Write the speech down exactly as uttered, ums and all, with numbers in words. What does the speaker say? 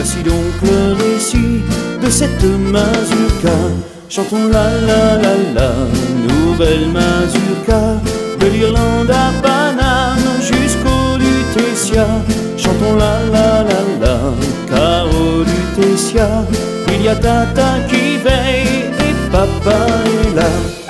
Voici donc le récit de cette mazurka. Chantons la la la la, nouvelle mazurka, de l'Irlande à Paname jusqu'au Lutetia. Chantons la la la la, car au Lutetia, il y a tata qui veille et papa est là.